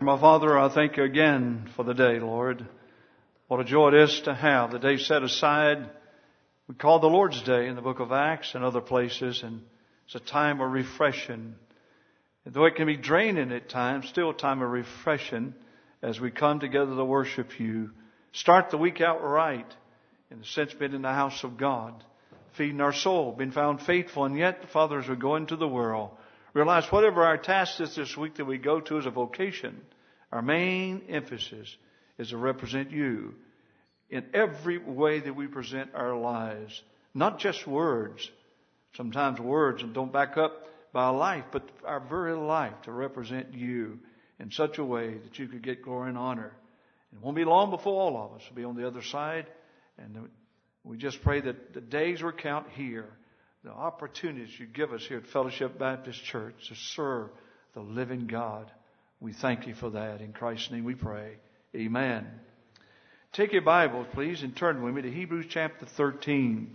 My Father, I thank you again for the day, Lord. What a joy it is to have the day set aside. We call the Lord's Day in the book of Acts and other places, and it's a time of refreshing. And though it can be draining at times, still a time of refreshing as we come together to worship you. Start the week out right, in the sense being in the house of God, feeding our soul, being found faithful, and yet, Father, as we go into the world, realize whatever our task is this week that we go to as a vocation, our main emphasis is to represent you in every way that we present our lives. Not just words. Sometimes words don't back up by our life, but our very life to represent you in such a way that you could get glory and honor. It won't be long before all of us will be on the other side. And we just pray that the days we count here, the opportunities you give us here at Fellowship Baptist Church to serve the living God. We thank you for that. In Christ's name we pray. Amen. Take your Bibles, please, and turn with me to Hebrews chapter 13.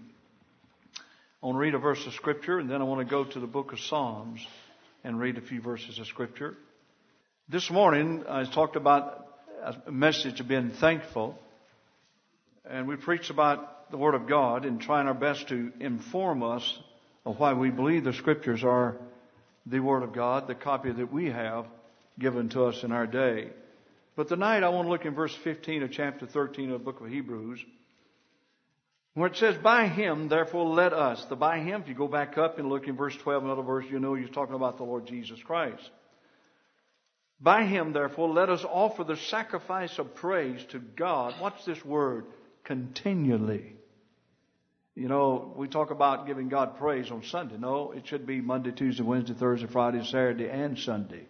I want to read a verse of Scripture, and then I want to go to the book of Psalms and read a few verses of Scripture. This morning, I talked about a message of being thankful, and we preached about the Word of God and trying our best to inform us of why we believe the Scriptures are the Word of God, the copy that we have given to us in our day. But tonight I want to look in verse 15 of chapter 13 of the book of Hebrews, where it says, by Him, therefore, let us. The by Him, if you go back up and look in verse 12, another verse, you know he's talking about the Lord Jesus Christ. By Him, therefore, let us offer the sacrifice of praise to God. What's this word? Continually. You know, we talk about giving God praise on Sunday. No, it should be Monday, Tuesday, Wednesday, Thursday, Friday, Saturday, and Sunday.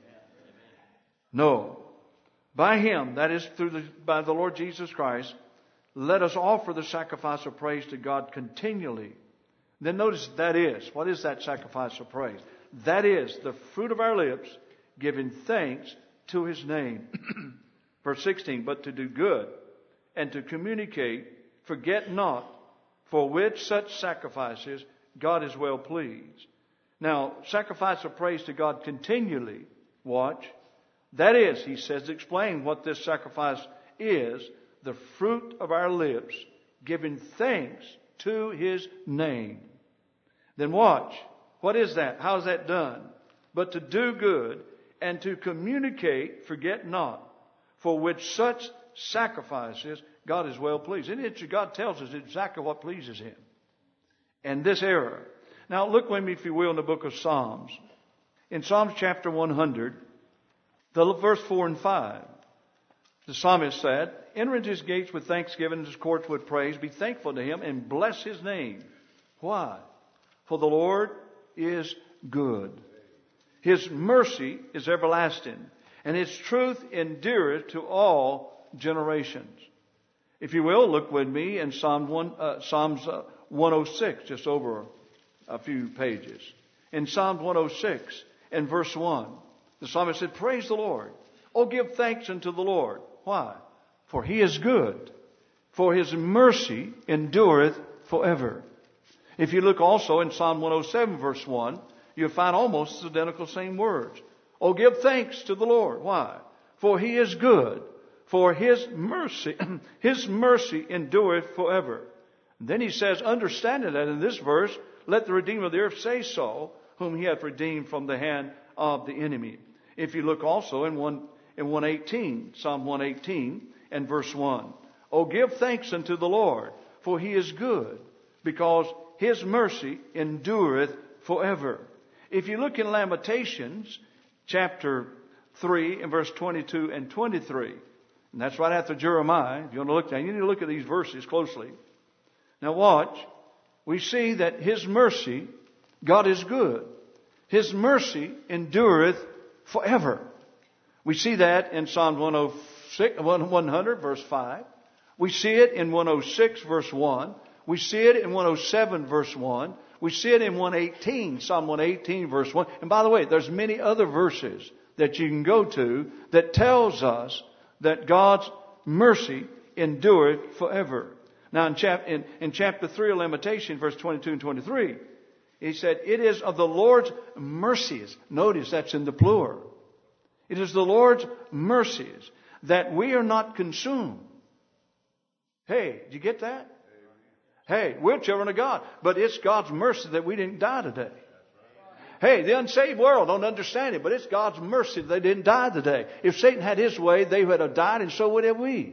No. By Him, that is by the Lord Jesus Christ, let us offer the sacrifice of praise to God continually. Then notice that is. What is that sacrifice of praise? That is the fruit of our lips, giving thanks to His name. Verse 16, but to do good and to communicate, forget not, for with such sacrifices God is well pleased. Now, sacrifice of praise to God continually, watch. That is, he says, explain what this sacrifice is, the fruit of our lips, giving thanks to His name. Then watch. What is that? How is that done? But to do good and to communicate, forget not, for with such sacrifices God is well pleased. And God tells us exactly what pleases Him. And this error. Now look with me, if you will, in the book of Psalms. In Psalms chapter 100, verse 4 and 5, the psalmist said, enter into His gates with thanksgiving, His courts with praise. Be thankful to Him and bless His name. Why? For the Lord is good. His mercy is everlasting, and His truth endureth to all generations. If you will, look with me in Psalms 106, just over a few pages. In Psalms 106 and verse 1, the psalmist said, praise the Lord. Oh, give thanks unto the Lord. Why? For He is good. For His mercy endureth forever. If you look also in Psalm 107 verse 1, you'll find almost the identical same words. Oh, give thanks to the Lord. Why? For He is good. For His mercy endureth forever. And then he says, understanding that in this verse, let the Redeemer of the earth say so, whom He hath redeemed from the hand of the enemy. If you look also in 118, Psalm 118 and verse 1. Oh, give thanks unto the Lord, for He is good, because His mercy endureth forever. If you look in Lamentations, chapter 3 and verse 22 and 23, and that's right after Jeremiah, if you want to look at that, you need to look at these verses closely. Now watch. We see that His mercy, God is good. His mercy endureth forever. We see that in Psalm 100 verse 5. We see it in 106 verse 1. We see it in 107 verse 1. We see it in 118, Psalm 118 verse 1. And by the way, there's many other verses that you can go to that tells us that God's mercy endureth forever. Now in chapter 3 of Lamentations, verse 22 and 23, he said, it is of the Lord's mercies. Notice that's in the plural. It is the Lord's mercies that we are not consumed. Hey, did you get that? Hey, we're children of God, but it's God's mercy that we didn't die today. Hey, the unsaved world don't understand it, but it's God's mercy that they didn't die today. If Satan had his way, they would have died, and so would have we.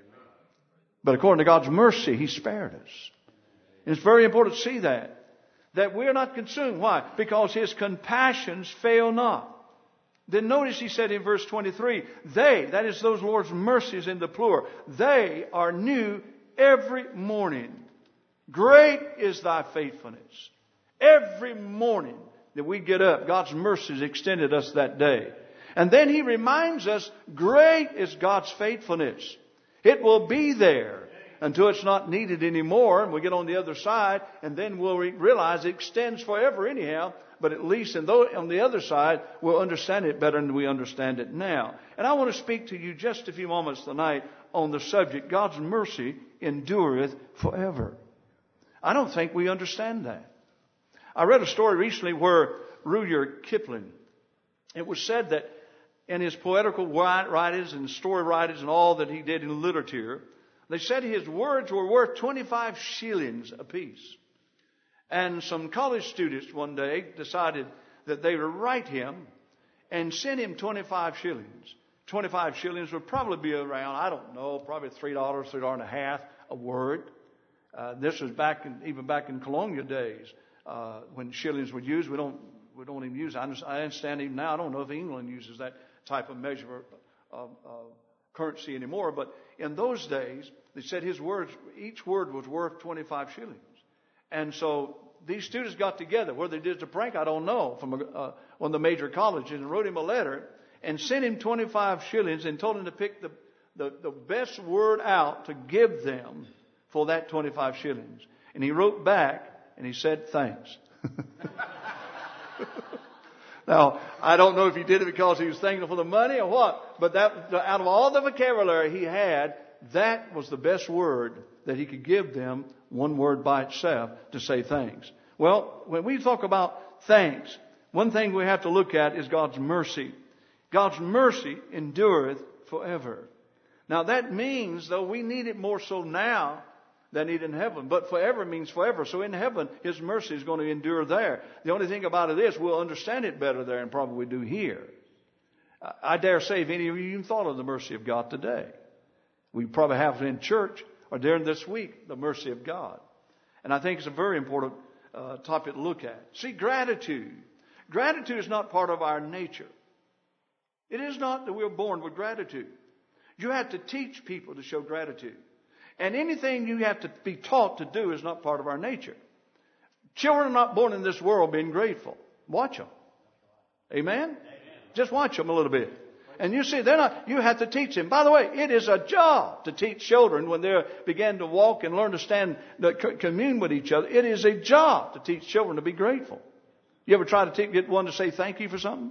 But according to God's mercy, He spared us. And it's very important to see that we are not consumed. Why? Because His compassions fail not. Then notice He said in verse 23, they, that is those Lord's mercies in the plural, they are new every morning. Great is Thy faithfulness. Every morning that we get up, God's mercies extended us that day. And then He reminds us, great is God's faithfulness. It will be there until it's not needed anymore, and we get on the other side, and then we'll realize it extends forever anyhow. But at least on the other side, we'll understand it better than we understand it now. And I want to speak to you just a few moments tonight on the subject, God's mercy endureth forever. I don't think we understand that. I read a story recently where Rudyard Kipling, it was said that in his poetical writings and story writings and all that he did in literature, they said his words were worth 25 shillings apiece. And some college students one day decided that they would write him and send him 25 shillings. 25 shillings would probably be around, I don't know, probably $3, $3.50 a word. This was even back in colonial days when shillings were used. We don't even use it. I understand even now. I don't know if England uses that type of measure of currency anymore. But in those days, they said his words, each word was worth 25 shillings. And so these students got together. Whether they did the prank, I don't know, from one of the major colleges, and wrote him a letter and sent him 25 shillings and told him to pick the best word out to give them for that 25 shillings. And he wrote back and he said, thanks. Now, I don't know if he did it because he was thankful for the money or what, but that, out of all the vocabulary he had, that was the best word that he could give them, one word by itself, to say thanks. Well, when we talk about thanks, one thing we have to look at is God's mercy. God's mercy endureth forever. Now that means, though, we need it more so now than need in heaven. But forever means forever. So in heaven, His mercy is going to endure there. The only thing about it is we'll understand it better there than probably we do here. I dare say if any of you even thought of the mercy of God today, we probably have in church or during this week, the mercy of God. And I think it's a very important topic to look at. See, gratitude. Gratitude is not part of our nature. It is not that we're born with gratitude. You have to teach people to show gratitude. And anything you have to be taught to do is not part of our nature. Children are not born in this world being grateful. Watch them. Amen? Just watch them a little bit. And you see, you have to teach them. By the way, it is a job to teach children when they begin to walk and learn to stand, to commune with each other. It is a job to teach children to be grateful. You ever try to get one to say thank you for something?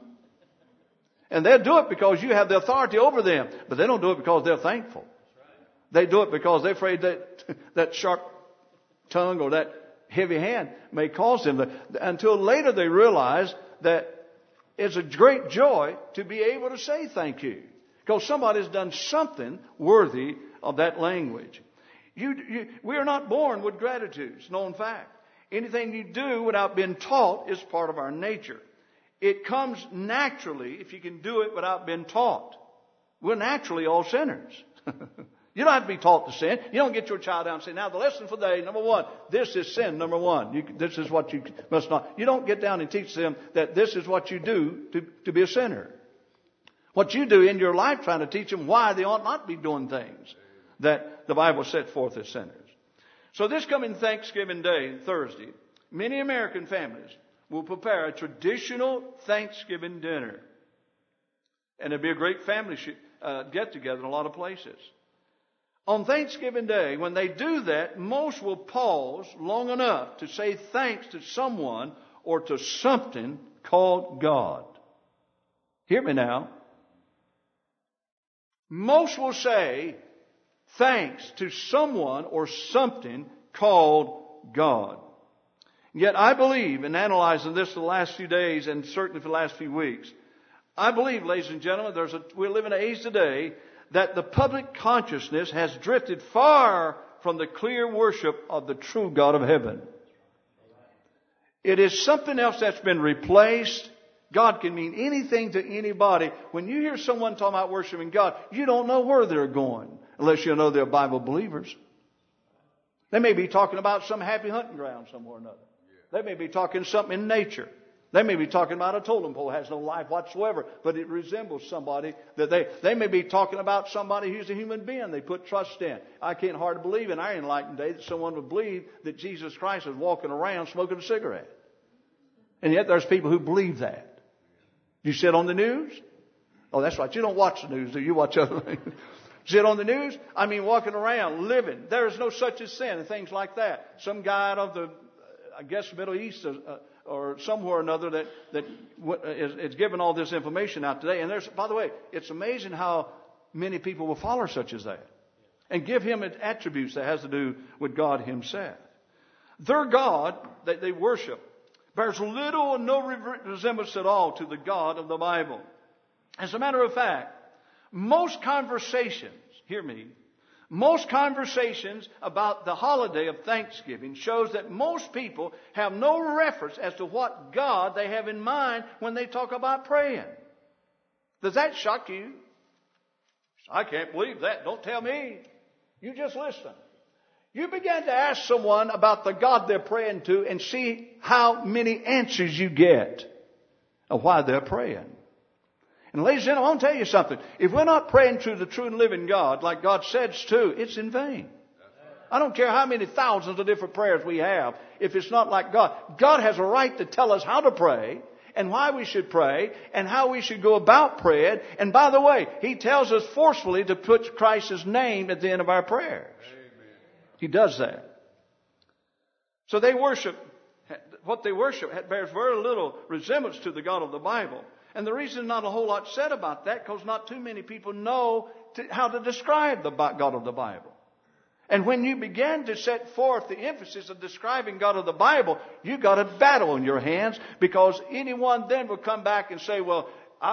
And they'll do it because you have the authority over them. But they don't do it because they're thankful. They do it because they're afraid that sharp tongue or that heavy hand may cause them until later they realize that it's a great joy to be able to say thank you. Because somebody's done something worthy of that language. We are not born with gratitude. It's known fact. Anything you do without being taught is part of our nature. It comes naturally if you can do it without being taught. We're naturally all sinners. You don't have to be taught to sin. You don't get your child down and say, now the lesson for the day, number one, this is sin, number one. This is what you must not. You don't get down and teach them that this is what you do to be a sinner. What you do in your life trying to teach them why they ought not be doing things that the Bible set forth as sinners. So this coming Thanksgiving Day, Thursday, many American families will prepare a traditional Thanksgiving dinner. And it'll be a great family get-together in a lot of places. On Thanksgiving Day, when they do that, most will pause long enough to say thanks to someone or to something called God. Hear me now. Most will say thanks to someone or something called God. Yet I believe, in analyzing this the last few days and certainly for the last few weeks, I believe, ladies and gentlemen, we live in an age today that the public consciousness has drifted far from the clear worship of the true God of heaven. It is something else that's been replaced. God can mean anything to anybody. When you hear someone talking about worshiping God, you don't know where they're going unless you know they're Bible believers. They may be talking about some happy hunting ground somewhere or another. They may be talking something in nature. They may be talking about a totem pole that has no life whatsoever, but it resembles somebody that they may be talking about somebody who's a human being they put trust in. I can't hardly believe in our enlightened day that someone would believe that Jesus Christ is walking around smoking a cigarette. And yet there's people who believe that. You sit on the news? Oh, that's right. You don't watch the news, do you? Watch other things. Sit on the news? I mean, walking around, living. There is no such as sin and things like that. Some guy out of the, I guess, Middle East or somewhere or another that is giving all this information out today. And by the way, it's amazing how many people will follow such as that and give him attributes that has to do with God himself. Their God that they worship bears little or no resemblance at all to the God of the Bible. As a matter of fact, most conversations, hear me, most conversations about the holiday of Thanksgiving shows that most people have no reference as to what God they have in mind when they talk about praying. Does that shock you? I can't believe that. Don't tell me. You just listen. You begin to ask someone about the God they're praying to and see how many answers you get of why they're praying. And ladies and gentlemen, I want to tell you something. If we're not praying to the true and living God, like God says to, it's in vain. I don't care how many thousands of different prayers we have. If it's not like God, God has a right to tell us how to pray and why we should pray and how we should go about praying. And by the way, He tells us forcefully to put Christ's name at the end of our prayers. Amen. He does that. So they worship, what they worship bears very little resemblance to the God of the Bible. And the reason not a whole lot said about that, because not too many people know how to describe the God of the Bible. And when you begin to set forth the emphasis of describing God of the Bible, you've got a battle on your hands, because anyone then will come back and say, well,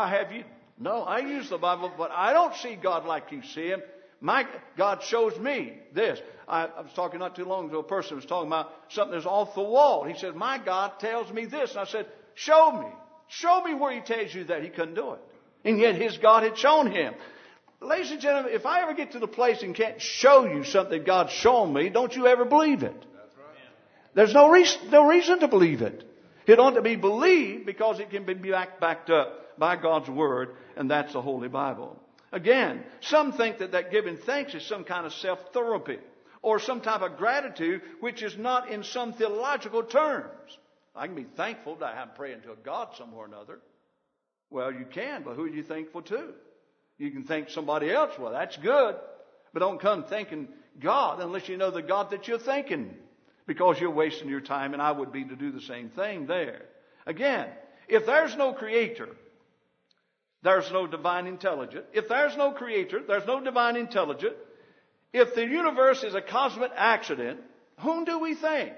I use the Bible, but I don't see God like you see Him. My God shows me this. I was talking not too long ago, a person was talking about something that's off the wall. He said, my God tells me this. And I said, show me. Show me where He tells you that. He couldn't do it. And yet His God had shown him. Ladies and gentlemen, if I ever get to the place and can't show you something God's shown me, don't you ever believe it. That's right. There's no reason to believe it. It ought to be believed because it can be backed up by God's Word, and that's the Holy Bible. Again, some think that giving thanks is some kind of self-therapy or some type of gratitude which is not in some theological terms. I can be thankful that I'm praying to a God somewhere or another. Well, you can, but who are you thankful to? You can thank somebody else. Well, that's good. But don't come thanking God unless you know the God that you're thanking, because you're wasting your time, and I would be to do the same thing there. Again, if there's no creator, there's no divine intelligence. If there's no creator, there's no divine intelligence. If the universe is a cosmic accident, whom do we think?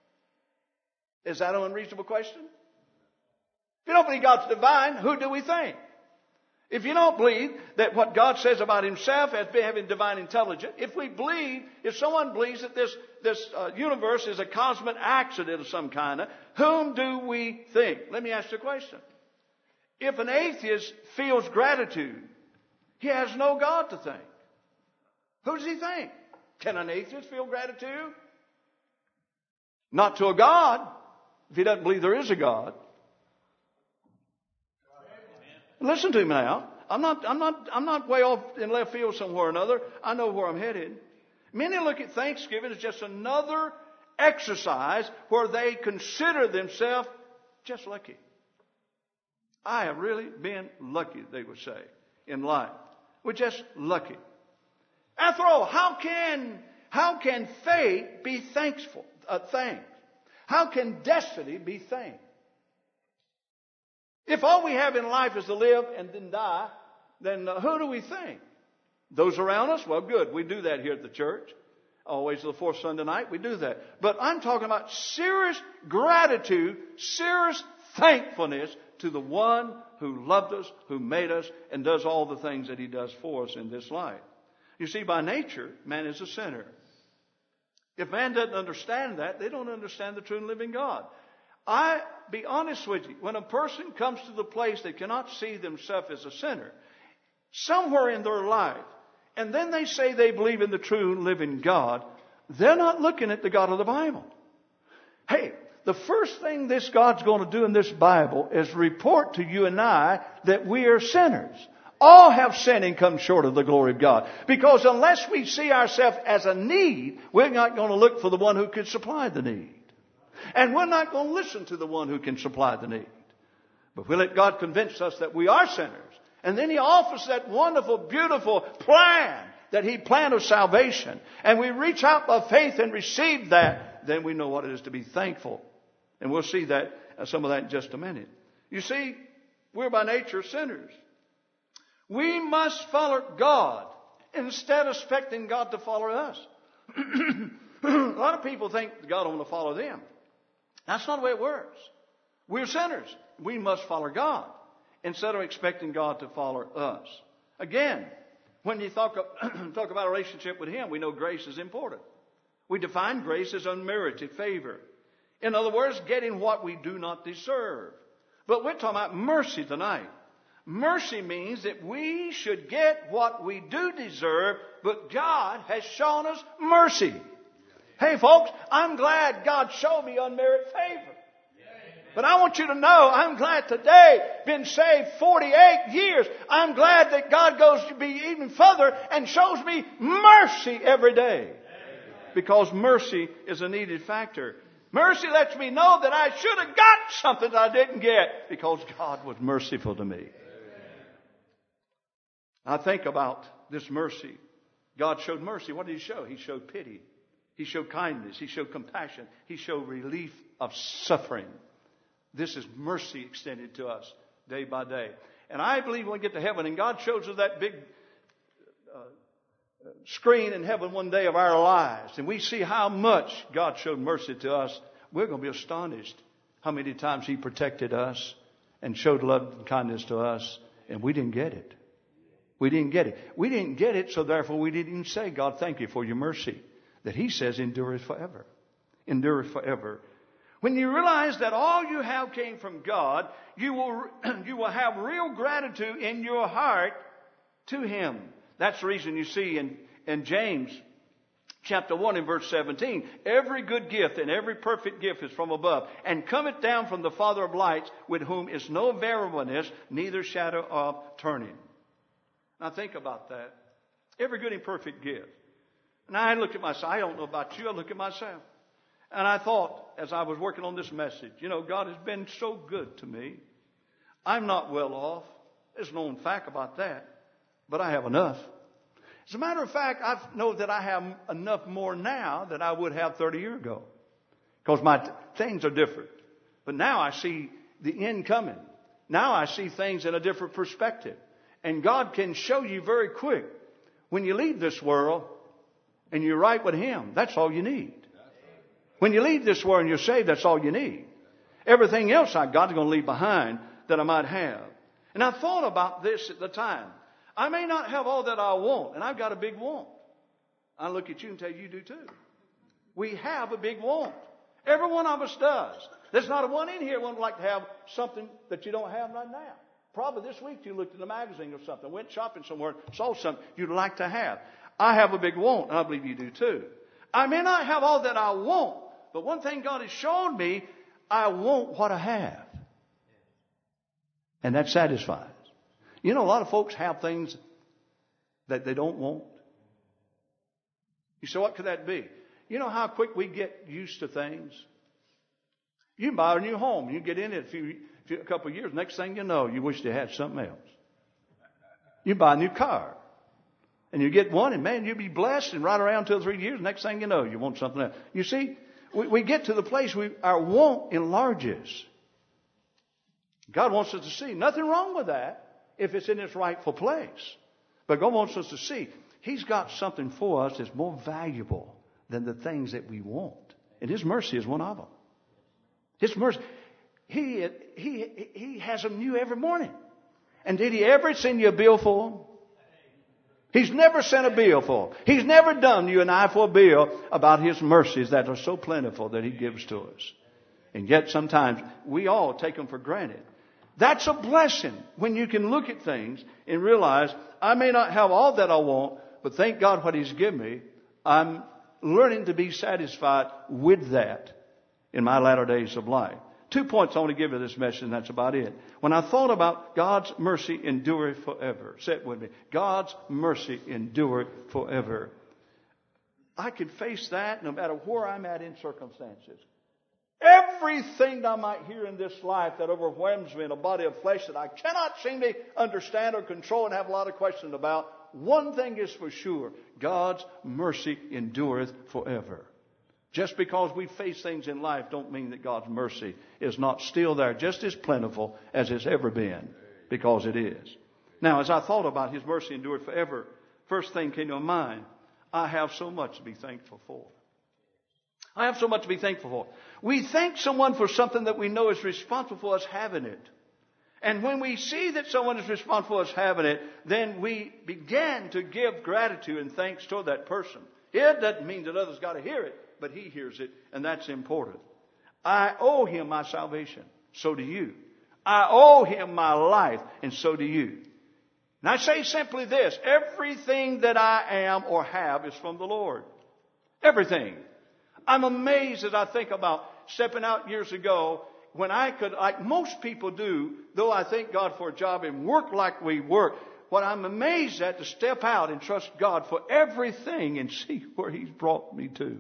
Is that an unreasonable question? If you don't believe God's divine, who do we think? If you don't believe that what God says about Himself as having divine intelligence, if someone believes that this universe is a cosmic accident of some kind, whom do we think? Let me ask you a question. If an atheist feels gratitude, he has no God to thank. Who does he think? Can an atheist feel gratitude? Not to a God, if he doesn't believe there is a God. Listen to me now. I'm not way off in left field somewhere or another. I know where I'm headed. Many look at Thanksgiving as just another exercise where they consider themselves just lucky. I have really been lucky, they would say, in life. We're just lucky. After all, how can fate be thanked? How can destiny be thanked? If all we have in life is to live and then die, then who do we thank? Those around us? Well, good. We do that here at the church. Always the fourth Sunday night, we do that. But I'm talking about serious gratitude, serious thankfulness to the one who loved us, who made us, and does all the things that He does for us in this life. You see, by nature, man is a sinner. If man doesn't understand that, they don't understand the true and living God. I be honest with you, when a person comes to the place they cannot see themselves as a sinner, somewhere in their life, and then they say they believe in the true and living God, they're not looking at the God of the Bible. Hey, the first thing this God's going to do in this Bible is report to you and I that we are sinners. All have sinned and come short of the glory of God. Because unless we see ourselves as a need, we're not going to look for the one who can supply the need. And we're not going to listen to the one who can supply the need. But we let God convince us that we are sinners. And then He offers that wonderful, beautiful plan, that He planned of salvation. And we reach out by faith and receive that. Then we know what it is to be thankful. And we'll see that, some of that in just a minute. You see, we're by nature sinners. We must follow God instead of expecting God to follow us. A lot of people think God will follow them. That's not the way it works. We're sinners. We must follow God instead of expecting God to follow us. Again, when you talk about a relationship with Him, we know grace is important. We define grace as unmerited favor. In other words, getting what we do not deserve. But we're talking about mercy tonight. Mercy means that we should get what we do deserve, but God has shown us mercy. Hey folks, I'm glad God showed me unmerited favor. But I want you to know, I'm glad today, been saved 48 years, I'm glad that God goes to be even further and shows me mercy every day. Because mercy is a needed factor. Mercy lets me know that I should have got something that I didn't get because God was merciful to me. I think about this mercy. God showed mercy. What did He show? He showed pity. He showed kindness. He showed compassion. He showed relief of suffering. This is mercy extended to us day by day. And I believe when we get to heaven and God shows us that big screen in heaven one day of our lives and we see how much God showed mercy to us, we're going to be astonished how many times He protected us and showed love and kindness to us and we didn't get it. We didn't get it. We didn't get it, so therefore we didn't even say, God, thank you for your mercy. That He says endureth forever. Endureth forever. When you realize that all you have came from God, you will have real gratitude in your heart to Him. That's the reason you see in James chapter 1 and verse 17, every good gift and every perfect gift is from above, and cometh down from the Father of lights, with whom is no variableness, neither shadow of turning. Now think about that. Every good and perfect gift. And I look at myself. I don't know about you. I look at myself. And I thought, as I was working on this message, God has been so good to me. I'm not well off. There's no fact about that. But I have enough. As a matter of fact, I know that I have enough more now than I would have 30 years ago. Because my things are different. But now I see the end coming. Now I see things in a different perspective. And God can show you very quick. When you leave this world and you're right with Him, that's all you need. When you leave this world and you're saved, that's all you need. Everything else God's going to leave behind that I might have. And I thought about this at the time. I may not have all that I want, and I've got a big want. I look at you and tell you do too. We have a big want. Every one of us does. There's not a one in here who would like to have something that you don't have right now. Probably this week you looked in a magazine or something, went shopping somewhere, saw something you'd like to have. I have a big want, and I believe you do too. I may not have all that I want, but one thing God has shown me, I want what I have. And that satisfies. A lot of folks have things that they don't want. You say, what could that be? You know how quick we get used to things? You can buy a new home. You get in it a couple of years. Next thing you know, you wish you had something else. You buy a new car. And you get one, and man, you'll be blessed. And right around 2 or 3 years, next thing you know, you want something else. You see, we get to the place our want enlarges. God wants us to see. Nothing wrong with that if it's in its rightful place. But God wants us to see He's got something for us that's more valuable than the things that we want. And His mercy is one of them. His mercy. He has them new every morning. And did He ever send you a bill for them? He's never sent a bill for them. He's never done you and I for a bill about His mercies that are so plentiful that He gives to us. And yet sometimes we all take them for granted. That's a blessing when you can look at things and realize, I may not have all that I want, but thank God what He's given me. I'm learning to be satisfied with that in my latter days of life. 2 points I want to give you this message, and that's about it. When I thought about God's mercy endureth forever, say it with me. God's mercy endureth forever. I can face that no matter where I'm at in circumstances. Everything I might hear in this life that overwhelms me in a body of flesh that I cannot seem to understand or control and have a lot of questions about, one thing is for sure. God's mercy endureth forever. Just because we face things in life don't mean that God's mercy is not still there, just as plentiful as it's ever been, because it is. Now, as I thought about His mercy endureth forever, first thing came to my mind, I have so much to be thankful for. I have so much to be thankful for. We thank someone for something that we know is responsible for us having it. And when we see that someone is responsible for us having it, then we begin to give gratitude and thanks toward that person. It doesn't mean that others got to hear it, but He hears it, and that's important. I owe Him my salvation. So do you. I owe Him my life, and so do you. And I say simply this, everything that I am or have is from the Lord. Everything. I'm amazed as I think about stepping out years ago when I could, like most people do, though I thank God for a job and work like we work, what I'm amazed at to step out and trust God for everything and see where He's brought me to.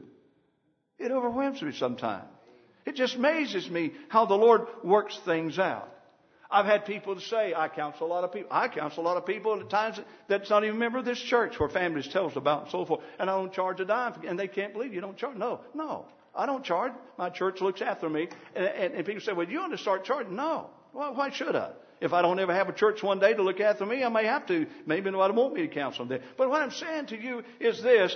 It overwhelms me sometimes. It just amazes me how the Lord works things out. I've had people say, I counsel a lot of people. I counsel a lot of people at times that's not even a member of this church where families tell us about and so forth. And I don't charge a dime. And they can't believe you don't charge. No, I don't charge. My church looks after me. And people say, well, you want to start charging? No. Well, why should I? If I don't ever have a church one day to look after me, I may have to. Maybe nobody won't me to counsel them. But what I'm saying to you is this.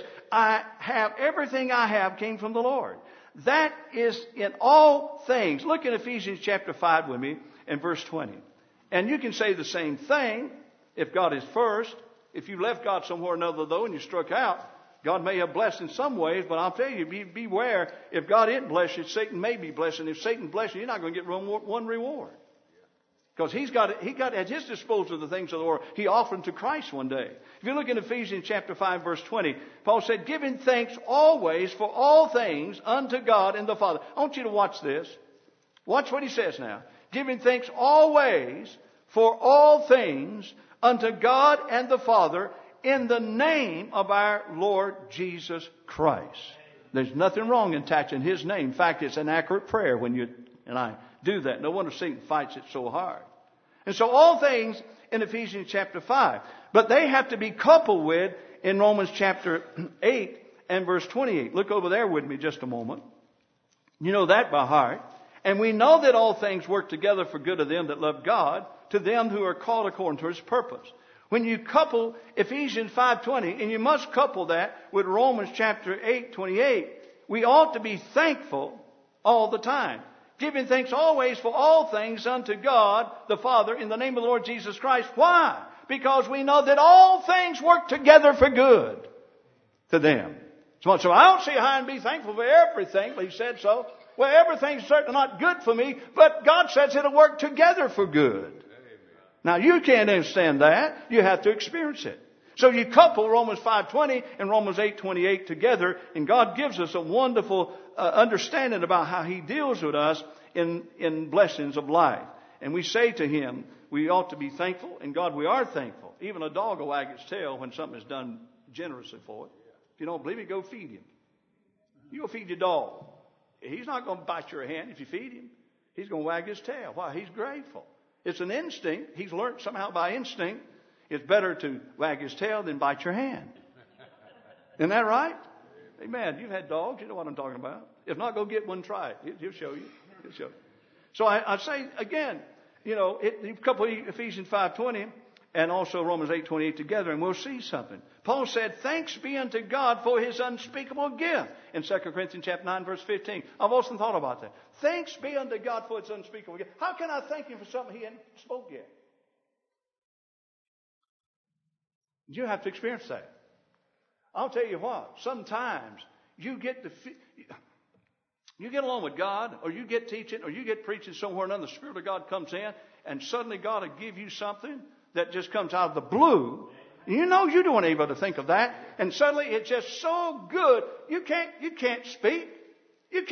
Everything I have came from the Lord. That is in all things. Look in Ephesians chapter 5 with me and verse 20. And you can say the same thing if God is first. If you left God somewhere or another, though, and you struck out, God may have blessed in some ways, but I'll tell you, beware. If God isn't blessed you, Satan may be blessed. And if Satan blesses you, you're not going to get one reward. Because he got at His disposal the things of the world. He offered them to Christ one day. If you look in Ephesians chapter 5 verse 20, Paul said, giving thanks always for all things unto God and the Father. I want you to watch this. Watch what he says now. Giving thanks always for all things unto God and the Father in the name of our Lord Jesus Christ. There's nothing wrong in attaching His name. In fact, it's an accurate prayer when you and I do that. No wonder Satan fights it so hard. And so all things in Ephesians chapter 5. But they have to be coupled with in Romans chapter 8 and verse 28. Look over there with me just a moment. You know that by heart. And we know that all things work together for good of them that love God, to them who are called according to His purpose. When you couple Ephesians 5:20, and you must couple that with Romans chapter 8:28, we ought to be thankful all the time. Giving thanks always for all things unto God the Father in the name of the Lord Jesus Christ. Why? Because we know that all things work together for good to them. So I don't see how I can be thankful for everything, but He said so. Well, everything's certainly not good for me, but God says it'll work together for good. Amen. Now, you can't understand that. You have to experience it. So you couple Romans 5:20 and Romans 8:28 together, and God gives us a wonderful understanding about how He deals with us in blessings of life. And we say to Him, we ought to be thankful, and God, we are thankful. Even a dog will wag its tail when something is done generously for it. If you don't believe me, go feed him. You go feed your dog. He's not going to bite your hand if you feed him. He's going to wag his tail. Why? He's grateful. It's an instinct. He's learned somehow by instinct. It's better to wag his tail than bite your hand. Isn't that right? Amen. You've had dogs. You know what I'm talking about. If not, go get one. Try it. He'll show you. He'll show you. So I say again, you couple Ephesians 5:20 and also Romans 8:28 together, and we'll see something. Paul said, thanks be unto God for His unspeakable gift in 2 Corinthians chapter 9, verse 15. I've often thought about that. Thanks be unto God for His unspeakable gift. How can I thank Him for something He hadn't spoke yet? You have to experience that. I'll tell you what, sometimes you get along with God, or you get teaching, or you get preaching somewhere, and then the Spirit of God comes in, and suddenly God will give you something that just comes out of the blue. You know you weren't able to think of that, and suddenly it's just so good. You can't speak. You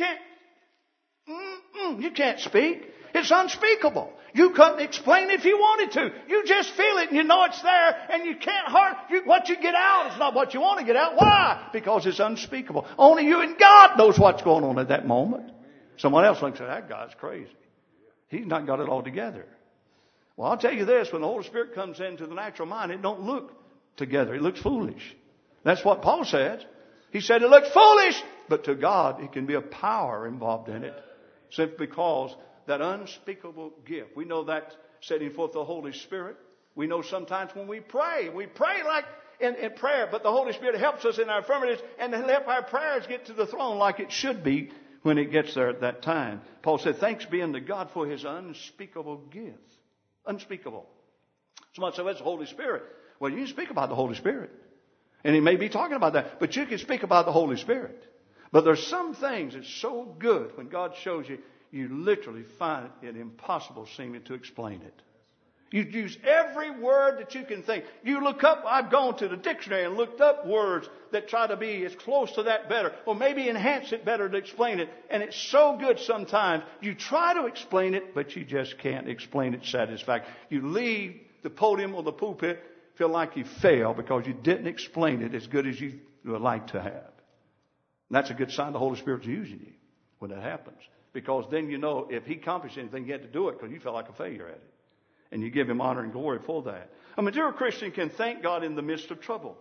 can't speak. It's unspeakable. You couldn't explain it if you wanted to. You just feel it and you know it's there, and you can't what you get out is not what you want to get out. Why? Because it's unspeakable. Only you and God knows what's going on at that moment. Someone else looks at that guy's crazy. He's not got it all together. Well, I'll tell you this, when the Holy Spirit comes into the natural mind, it don't look together. It looks foolish. That's what Paul says. He said it looks foolish, but to God it can be a power involved in it. Simply because that unspeakable gift. We know that setting forth the Holy Spirit. We know sometimes when we pray like in prayer, but the Holy Spirit helps us in our infirmities and help our prayers get to the throne like it should be when it gets there at that time. Paul said, thanks be unto God for His unspeakable gift. Unspeakable. Someone said, well, it's the Holy Spirit. Well, you can speak about the Holy Spirit. And he may be talking about that, but you can speak about the Holy Spirit. But there's some things that's so good when God shows you, you literally find it impossible seeming to explain it. You use every word that you can think. You look up, I've gone to the dictionary and looked up words that try to be as close to that better, or maybe enhance it better to explain it. And it's so good sometimes. You try to explain it, but you just can't explain it satisfactorily. You leave the podium or the pulpit, feel like you failed because you didn't explain it as good as you would like to have. And that's a good sign the Holy Spirit's using you when that happens. Because then you know if He accomplished anything, you had to do it because you felt like a failure at it. And you give Him honor and glory for that. A mature Christian can thank God in the midst of trouble,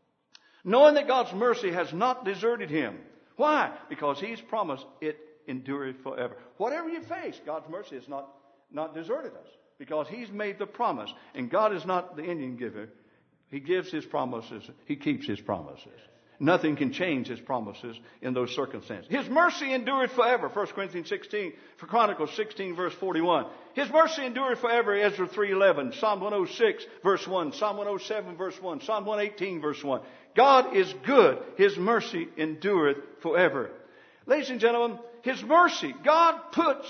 knowing that God's mercy has not deserted him. Why? Because He's promised it endureth forever. Whatever you face, God's mercy has not deserted us. Because He's made the promise. And God is not the Indian giver. He gives His promises. He keeps His promises. Nothing can change His promises in those circumstances. His mercy endureth forever. 1 Corinthians 16, for Chronicles 16, verse 41. His mercy endureth forever. Ezra 3:11. Psalm 106, verse 1. Psalm 107, verse 1. Psalm 118, verse 1. God is good. His mercy endureth forever. Ladies and gentlemen, His mercy, God puts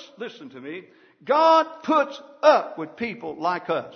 up with people like us.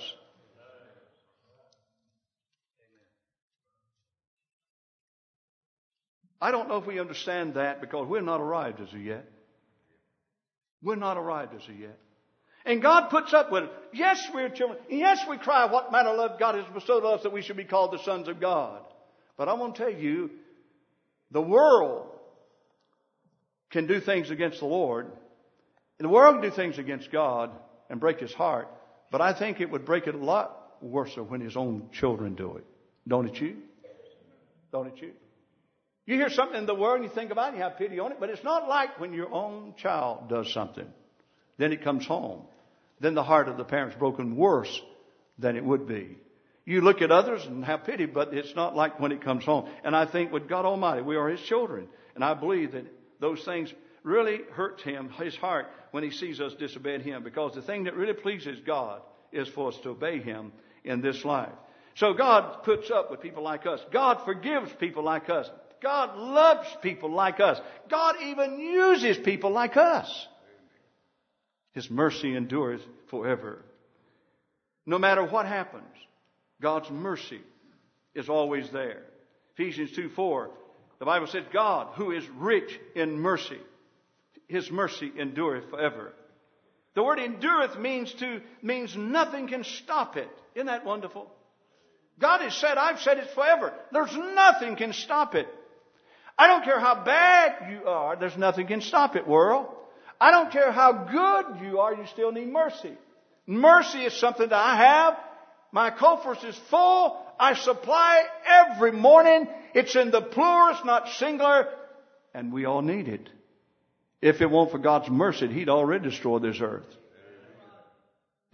I don't know if we understand that because we're not arrived as of yet. We're not arrived as of yet. And God puts up with it. Yes, we're children. Yes, we cry what manner of love God has bestowed on us that we should be called the sons of God. But I want to tell you, the world can do things against the Lord. The world can do things against God and break His heart. But I think it would break it a lot worse when His own children do it. Don't it you? Don't it you? You hear something in the world and you think about it, you have pity on it, but it's not like when your own child does something. Then it comes home. Then the heart of the parent's broken worse than it would be. You look at others and have pity, but it's not like when it comes home. And I think with God Almighty, we are His children. And I believe that those things really hurt Him, His heart, when He sees us disobey Him. Because the thing that really pleases God is for us to obey Him in this life. So God puts up with people like us. God forgives people like us. God loves people like us. God even uses people like us. His mercy endures forever. No matter what happens, God's mercy is always there. Ephesians 2:4, the Bible says, God, who is rich in mercy, His mercy endureth forever. The word endureth means nothing can stop it. Isn't that wonderful? God has said, I've said it forever. There's nothing can stop it. I don't care how bad you are, there's nothing can stop it, world. I don't care how good you are, you still need mercy. Mercy is something that I have. My coffers is full. I supply every morning. It's in the plural, it's not singular. And we all need it. If it weren't for God's mercy, He'd already destroyed this earth.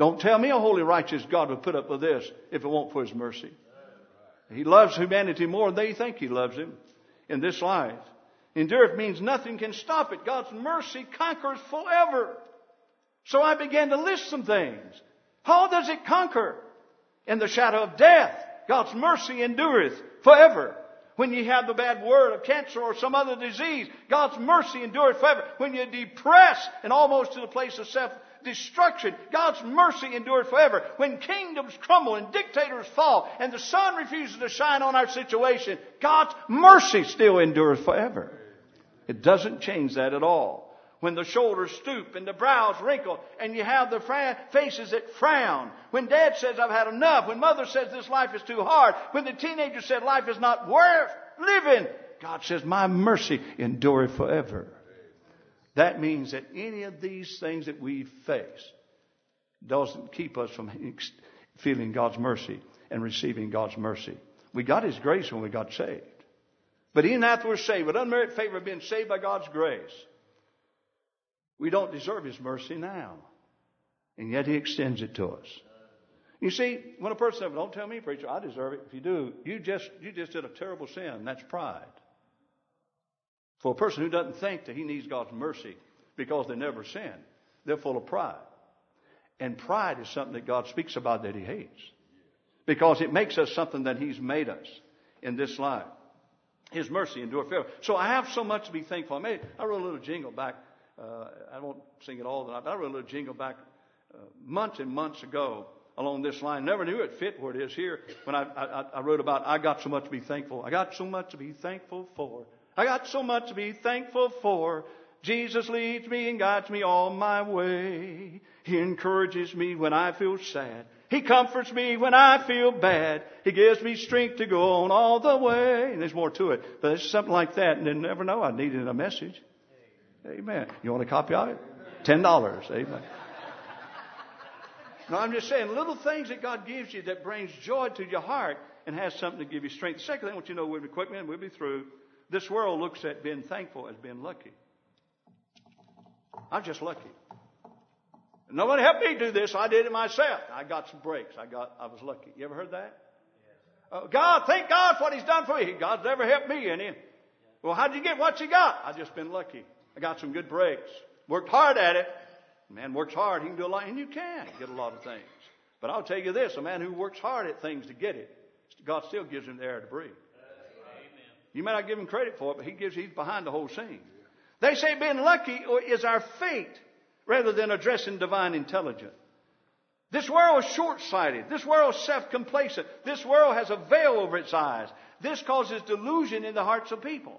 Don't tell me a holy, righteous God would put up with this if it weren't for His mercy. He loves humanity more than they think He loves him in this life. Endureth means nothing can stop it. God's mercy conquers forever. So I began to list some things. How does it conquer? In the shadow of death, God's mercy endureth forever. When you have the bad word of cancer or some other disease, God's mercy endureth forever. When you're depressed and almost to the place of self-destruction, God's mercy endureth forever. When kingdoms crumble and dictators fall and the sun refuses to shine on our situation, God's mercy still endureth forever. It doesn't change that at all. When the shoulders stoop and the brows wrinkle and you have the faces that frown. When dad says, I've had enough. When mother says, this life is too hard. When the teenager said, life is not worth living. God says, my mercy endureth forever. That means that any of these things that we face doesn't keep us from feeling God's mercy and receiving God's mercy. We got His grace when we got saved. But even after we're saved, with unmerited favor of being saved by God's grace, we don't deserve His mercy now. And yet He extends it to us. You see, when a person says, don't tell me, preacher, I deserve it. If you do, you just did a terrible sin. That's pride. For a person who doesn't think that he needs God's mercy because they never sin, they're full of pride. And pride is something that God speaks about that He hates. Because it makes us something that He's made us in this life. His mercy endure forever. So I have so much to be thankful. I wrote a little jingle back. I won't sing it all tonight, but I wrote a little jingle back months and months ago along this line. Never knew it fit where it is here when I wrote about, I got so much to be thankful. I got so much to be thankful for. I got so much to be thankful for. Jesus leads me and guides me all my way. He encourages me when I feel sad. He comforts me when I feel bad. He gives me strength to go on all the way. And there's more to it. But it's something like that. And then never know I needed a message. Amen. You want a copy of it? $10. Amen. No, I'm just saying little things that God gives you that brings joy to your heart and has something to give you strength. The second thing I want you to know, we'll be quick, man, we'll be through. This world looks at being thankful as being lucky. I'm just lucky. Nobody helped me do this. I did it myself. I got some breaks. I was lucky. You ever heard that? God, thank God for what He's done for me. God's never helped me any. Well, how'd you get what you got? I've just been lucky. I got some good breaks. Worked hard at it. A man works hard, he can do a lot, and you can get a lot of things. But I'll tell you this, a man who works hard at things to get it, God still gives him the air to breathe. Amen. You may not give him credit for it, but he's behind the whole scene. They say being lucky is our fate rather than addressing divine intelligence. This world is short-sighted. This world is self-complacent. This world has a veil over its eyes. This causes delusion in the hearts of people.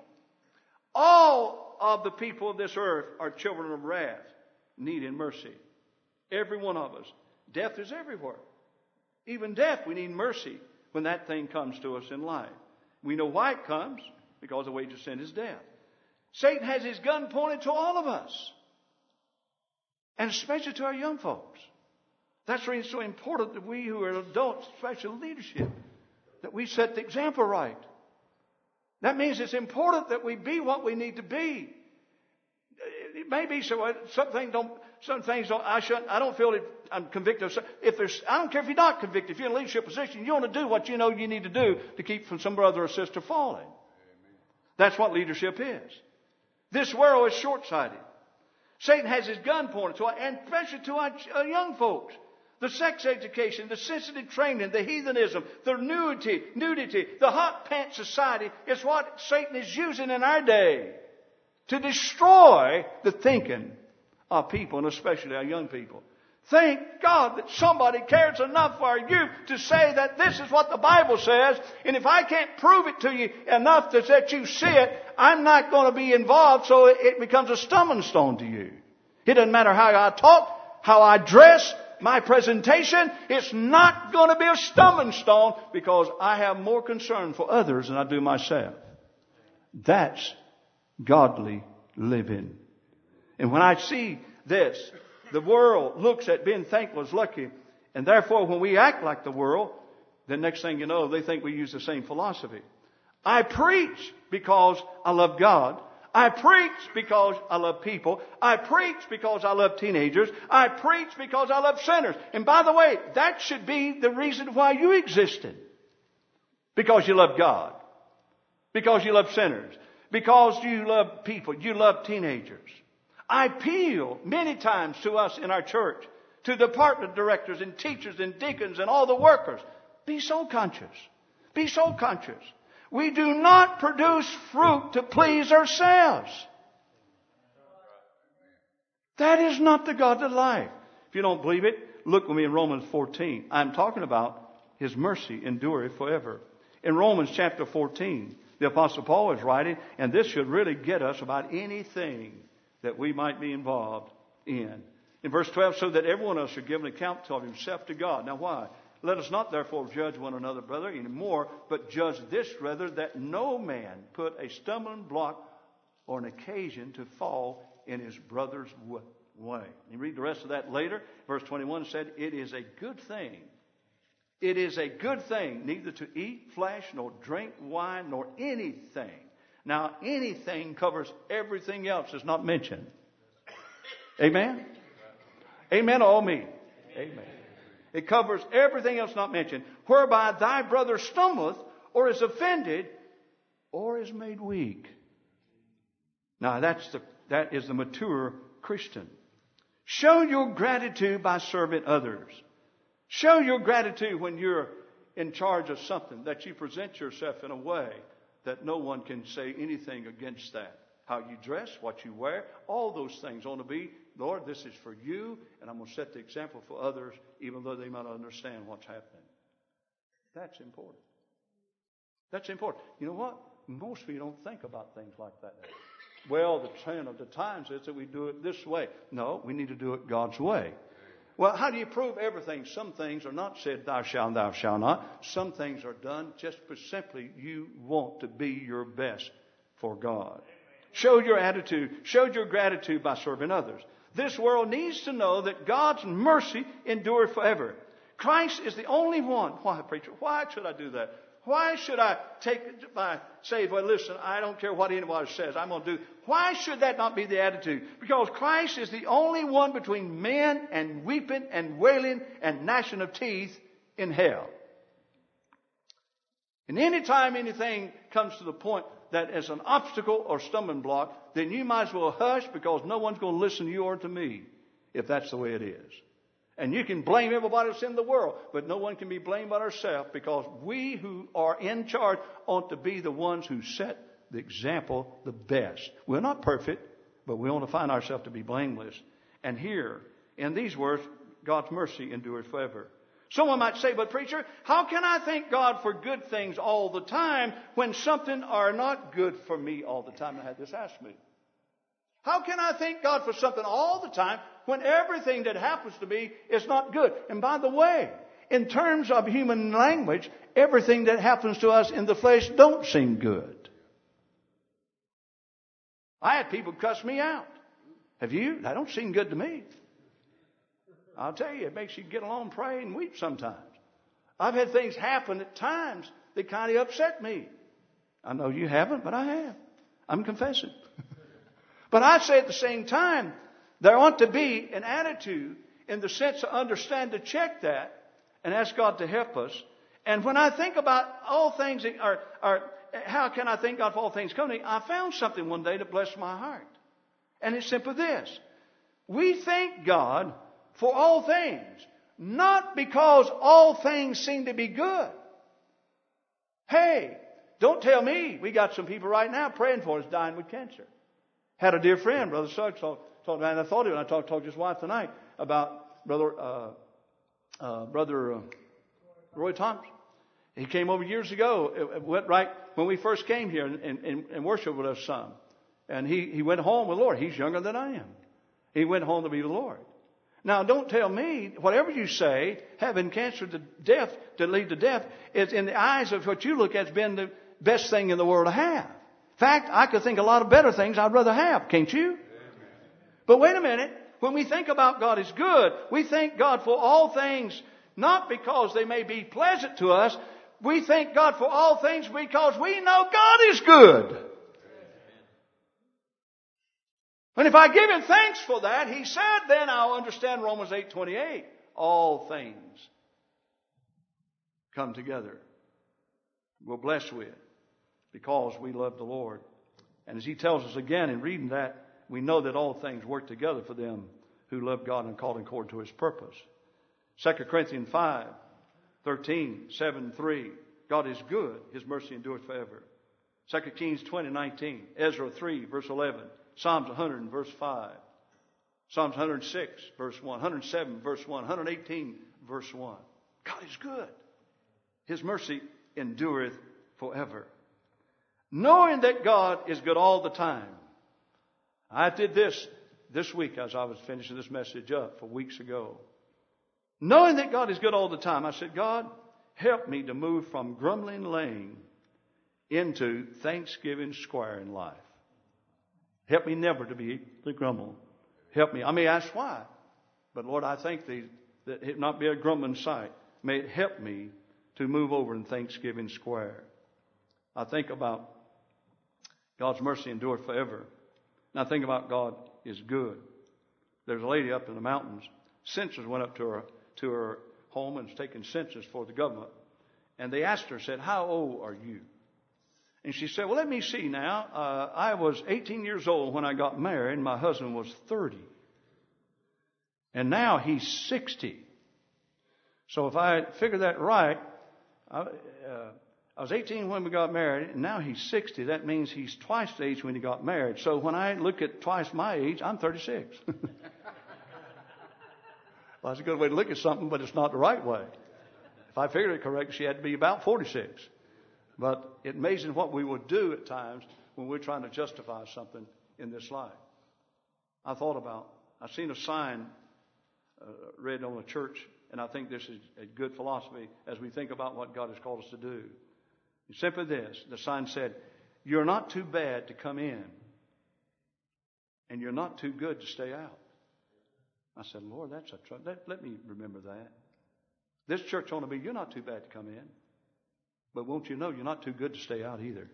All of the people of this earth are children of wrath, needing mercy. Every one of us. Death is everywhere. Even death, we need mercy when that thing comes to us in life. We know why it comes, because the wages of sin is death. Satan has his gun pointed to all of us, and especially to our young folks. That's why it's so important that we who are adults, especially leadership, that we set the example right. That means it's important that we be what we need to be. It may be so. Some things don't. I don't feel that I'm convicted of. I don't care if you're not convicted. If you're in a leadership position, you want to do what you know you need to do to keep from some brother or sister falling. Amen. That's what leadership is. This world is short-sighted. Satan has his gun pointed to us, and especially to our young folks. The sex education, the sensitive training, the heathenism, the nudity, the hot pants society is what Satan is using in our day to destroy the thinking of people, and especially our young people. Thank God that somebody cares enough for our youth to say that this is what the Bible says, and if I can't prove it to you enough to let you see it, I'm not going to be involved, so it becomes a stumbling stone to you. It doesn't matter how I talk, how I dress, my presentation, it's not going to be a stumbling stone because I have more concern for others than I do myself. That's godly living. And when I see this, the world looks at being thankful as lucky, and therefore when we act like the world, the next thing you know, they think we use the same philosophy. I preach because I love God. I preach because I love people. I preach because I love teenagers. I preach because I love sinners. And by the way, that should be the reason why you existed. Because you love God. Because you love sinners. Because you love people. You love teenagers. I appeal many times to us in our church, to department directors and teachers and deacons and all the workers. Be soul conscious. Be soul conscious. We do not produce fruit to please ourselves. That is not the godly life. If you don't believe it, look with me in Romans 14. I'm talking about His mercy endureth forever. In Romans chapter 14, the Apostle Paul is writing, and this should really get us about anything that we might be involved in. In verse 12, so that every one of us should give an account of himself to God. Now why? Let us not therefore judge one another, brother, anymore, but judge this rather, that no man put a stumbling block or an occasion to fall in his brother's way. You read the rest of that later. Verse 21 said, it is a good thing. It is a good thing neither to eat flesh, nor drink wine, nor anything. Now, anything covers everything else that's not mentioned. Amen? Amen or me? Amen. It covers everything else not mentioned. Whereby thy brother stumbleth, or is offended, or is made weak. Now, that is the mature Christian. Show your gratitude by serving others. Show your gratitude when you're in charge of something, that you present yourself in a way that no one can say anything against that. How you dress, what you wear, all those things ought to be, Lord, this is for you, and I'm going to set the example for others, even though they might not understand what's happening. That's important. That's important. You know what? Most people don't think about things like that. Well, the trend of the times is that we do it this way. No, we need to do it God's way. Well, how do you prove everything? Some things are not said, thou shalt not. Some things are done just for simply you want to be your best for God. Show your attitude. Show your gratitude by serving others. This world needs to know that God's mercy endures forever. Christ is the only one. Why, preacher? Why should I do that? Why should I say, well, listen, I don't care what anybody says, I'm going to do. Why should that not be the attitude? Because Christ is the only one between men and weeping and wailing and gnashing of teeth in hell. And any time anything comes to the point that is an obstacle or stumbling block, then you might as well hush, because no one's going to listen to you or to me if that's the way it is. And you can blame everybody else in the world, but no one can be blamed but ourselves, because we who are in charge ought to be the ones who set the example the best. We're not perfect, but we want to find ourselves to be blameless. And here, in these words, God's mercy endures forever. Someone might say, but preacher, how can I thank God for good things all the time when something are not good for me all the time? I had this asked me. How can I thank God for something all the time when everything that happens to me is not good? And by the way, in terms of human language, everything that happens to us in the flesh don't seem good. I had people cuss me out. Have you? That don't seem good to me. I'll tell you, it makes you get along, pray, and weep sometimes. I've had things happen at times that kind of upset me. I know you haven't, but I have. I'm confessing. But I say at the same time, there ought to be an attitude in the sense to understand, to check that and ask God to help us. And when I think about all things, how can I thank God for all things coming? I found something one day that blessed my heart. And it's simply this. We thank God for all things, not because all things seem to be good. Hey, don't tell me. We got some people right now praying for us dying with cancer. Had a dear friend, Brother Suggs, talked and I thought of it. I talked to his wife tonight about Brother Roy Thompson. He came over years ago. It went right when we first came here and worshiped with us some. And he went home with the Lord. He's younger than I am. He went home to be with the Lord. Now, don't tell me, whatever you say, having cancer to lead to death, is in the eyes of what you look at has been the best thing in the world to have. In fact, I could think a lot of better things I'd rather have, can't you? Amen. But wait a minute. When we think about God is good, we thank God for all things, not because they may be pleasant to us. We thank God for all things because we know God is good. And if I give Him thanks for that, He said, then I'll understand Romans 8:28. All things come together. We're blessed with because we love the Lord. And as He tells us again in reading that, we know that all things work together for them who love God and called according to His purpose. 2 Corinthians 5:13, God is good. His mercy endureth forever. 2 Kings 20:19. Ezra 3, verse 11. Psalms 100, verse 5. Psalms 106, verse 1. 107, verse 1. 118, verse 1. God is good. His mercy endureth forever. Knowing that God is good all the time. I did this week as I was finishing this message up for weeks ago. Knowing that God is good all the time, I said, God, help me to move from grumbling lane into thanksgiving square in life. Help me never to be the grumble. Help me. I may ask why, but Lord, I thank Thee that it not be a grumbling sight. May it help me to move over in thanksgiving square. I think about God's mercy endureth forever. And I think about God is good. There's a lady up in the mountains. Census went up to her home and was taking census for the government. And they asked her, said, how old are you? And she said, well, let me see now. I was 18 years old when I got married, and my husband was 30. And now he's 60. So if I figure that right, I was 18 when we got married, and now he's 60. That means he's twice the age when he got married. So when I look at twice my age, I'm 36. Well, that's a good way to look at something, but it's not the right way. If I figured it correct, she had to be about 46. But it's amazing what we will do at times when we're trying to justify something in this life. I've seen a sign read on a church, and I think this is a good philosophy as we think about what God has called us to do. It's simply this. The sign said, you're not too bad to come in, and you're not too good to stay out. I said, Lord, that's a trouble. Let me remember that. This church ought to be, you're not too bad to come in. But won't you know you're not too good to stay out either.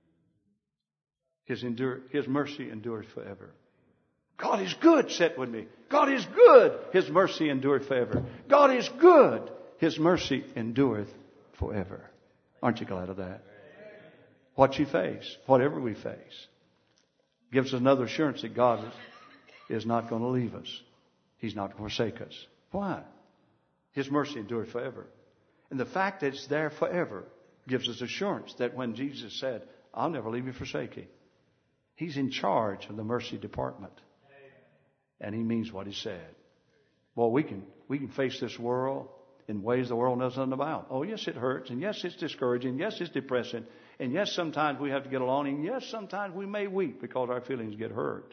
His mercy endureth forever. God is good, say it with me. God is good. His mercy endureth forever. God is good. His mercy endureth forever. Aren't you glad of that? What you face, whatever we face, gives us another assurance that God is not going to leave us. He's not going to forsake us. Why? His mercy endureth forever. And the fact that it's there forever gives us assurance that when Jesus said, I'll never leave you, forsake you, He's in charge of the mercy department. And He means what He said. Well, we can face this world in ways the world knows nothing about. Oh, yes, it hurts. And yes, it's discouraging. Yes, it's depressing. And yes, sometimes we have to get along. And yes, sometimes we may weep because our feelings get hurt.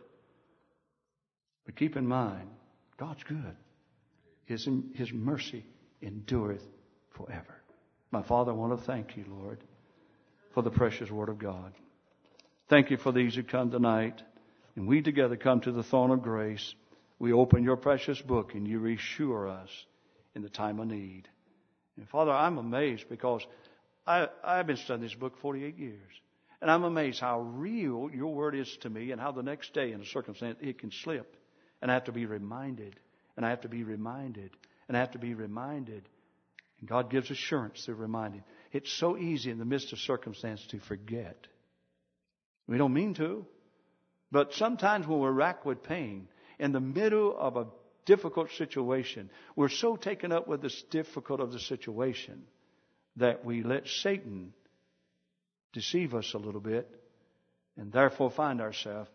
But keep in mind, God's good. His mercy endureth forever. My Father, I want to thank you, Lord, for the precious Word of God. Thank you for these who come tonight. And we together come to the throne of grace. We open your precious book and you reassure us in the time of need. And Father, I'm amazed because I've been studying this book 48 years. And I'm amazed how real your word is to me and how the next day in a circumstance it can slip. And I have to be reminded. And I have to be reminded. And I have to be reminded. And God gives assurance through reminding. It's so easy in the midst of circumstance to forget. We don't mean to. But sometimes when we're racked with pain, in the middle of a difficult situation, we're so taken up with the difficult of the situation that we let Satan deceive us a little bit and therefore find ourselves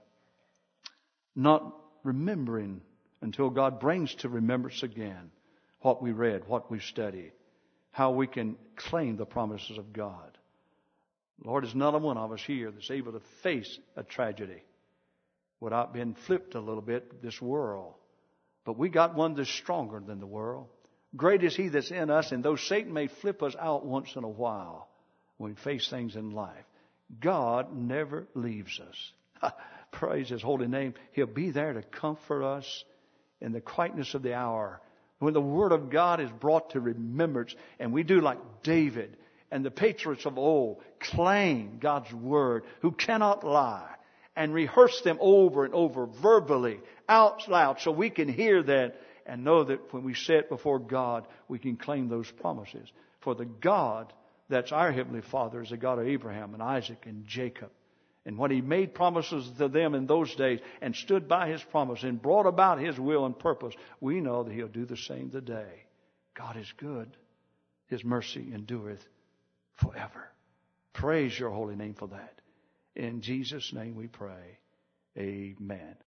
not remembering until God brings to remembrance again what we read, what we studied, how we can claim the promises of God. Lord, there's not a one of us here that's able to face a tragedy without being flipped a little bit, this world. But we got one that's stronger than the world. Great is He that's in us, and though Satan may flip us out once in a while when we face things in life, God never leaves us. Praise His holy name. He'll be there to comfort us in the quietness of the hour. When the Word of God is brought to remembrance, and we do like David and the patriots of old, claim God's Word, who cannot lie. and rehearse them over and over, verbally, out loud, so we can hear that and know that when we sit before God, we can claim those promises. For the God that's our Heavenly Father is the God of Abraham and Isaac and Jacob. And when He made promises to them in those days and stood by His promise and brought about His will and purpose, we know that He'll do the same today. God is good. His mercy endureth forever. Praise Your holy name for that. In Jesus' name we pray. Amen.